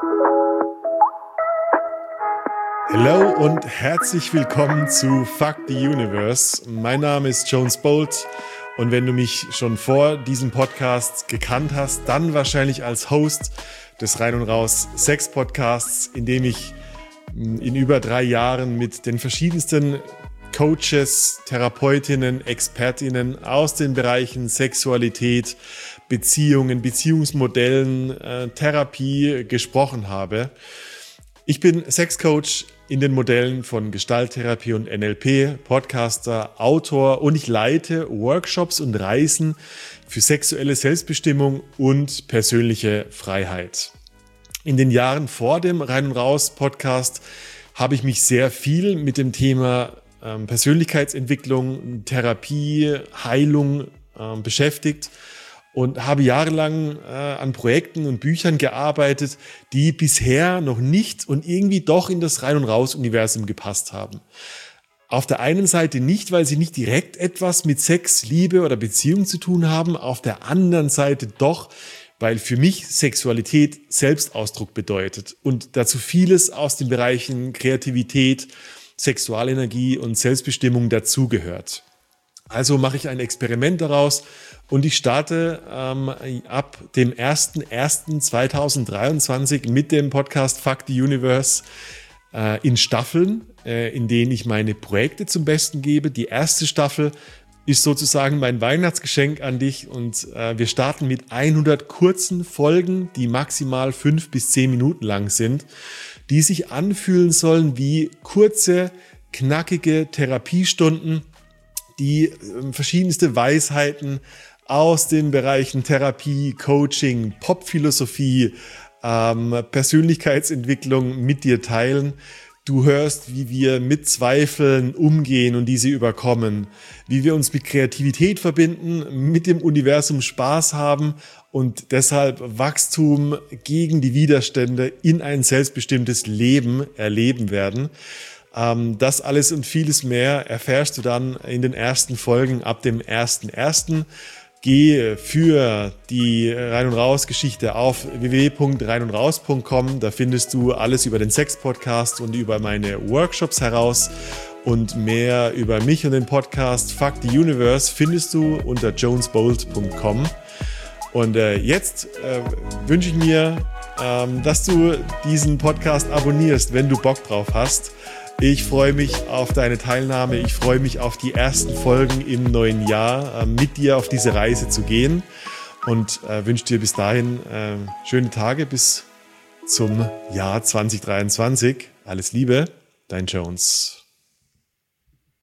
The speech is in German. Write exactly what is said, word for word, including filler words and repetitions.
Hallo und herzlich willkommen zu Fuck the Universe. Mein Name ist Jones Bolt und wenn du mich schon vor diesem Podcast gekannt hast, dann wahrscheinlich als Host des Rein und Raus Sex Podcasts, in dem ich in über drei Jahren mit den verschiedensten Coaches, Therapeutinnen, Expertinnen aus den Bereichen Sexualität, Beziehungen, Beziehungsmodellen, äh, Therapie gesprochen habe. Ich bin Sexcoach in den Modellen von Gestalttherapie und N L P, Podcaster, Autor und ich leite Workshops und Reisen für sexuelle Selbstbestimmung und persönliche Freiheit. In den Jahren vor dem Rein und Raus Podcast habe ich mich sehr viel mit dem Thema ähm, Persönlichkeitsentwicklung, Therapie, Heilung ähm, beschäftigt und habe jahrelang äh, an Projekten und Büchern gearbeitet, die bisher noch nicht und irgendwie doch in das Rein- und Raus-Universum gepasst haben. Auf der einen Seite nicht, weil sie nicht direkt etwas mit Sex, Liebe oder Beziehung zu tun haben, auf der anderen Seite doch, weil für mich Sexualität Selbstausdruck bedeutet und dazu vieles aus den Bereichen Kreativität, Sexualenergie und Selbstbestimmung dazugehört. Also mache ich ein Experiment daraus und ich starte ähm, ab dem ersten ersten zweitausenddreiundzwanzig mit dem Podcast Fuck the Universe äh, in Staffeln, äh, in denen ich meine Projekte zum Besten gebe. Die erste Staffel ist sozusagen mein Weihnachtsgeschenk an dich und äh, wir starten mit hundert kurzen Folgen, die maximal fünf bis zehn Minuten lang sind, die sich anfühlen sollen wie kurze, knackige Therapiestunden, die äh, verschiedenste Weisheiten aus den Bereichen Therapie, Coaching, Popphilosophie, ähm, Persönlichkeitsentwicklung mit dir teilen. Du hörst, wie wir mit Zweifeln umgehen und diese überkommen, wie wir uns mit Kreativität verbinden, mit dem Universum Spaß haben und deshalb Wachstum gegen die Widerstände in ein selbstbestimmtes Leben erleben werden. Das alles und vieles mehr erfährst du dann in den ersten Folgen ab dem ersten ersten Geh für die Rein- und Raus-Geschichte auf w w w punkt rein und raus punkt com. Da findest du alles über den Sex-Podcast und über meine Workshops heraus. Und mehr über mich und den Podcast Fuck the Universe findest du unter jones bolt punkt com. Und äh, jetzt äh, wünsche ich mir, ähm, dass du diesen Podcast abonnierst, wenn du Bock drauf hast. Ich freue mich auf deine Teilnahme. Ich freue mich auf die ersten Folgen im neuen Jahr, äh, mit dir auf diese Reise zu gehen und äh, wünsche dir bis dahin äh, schöne Tage bis zum Jahr zwanzig dreiundzwanzig. Alles Liebe, dein Jones.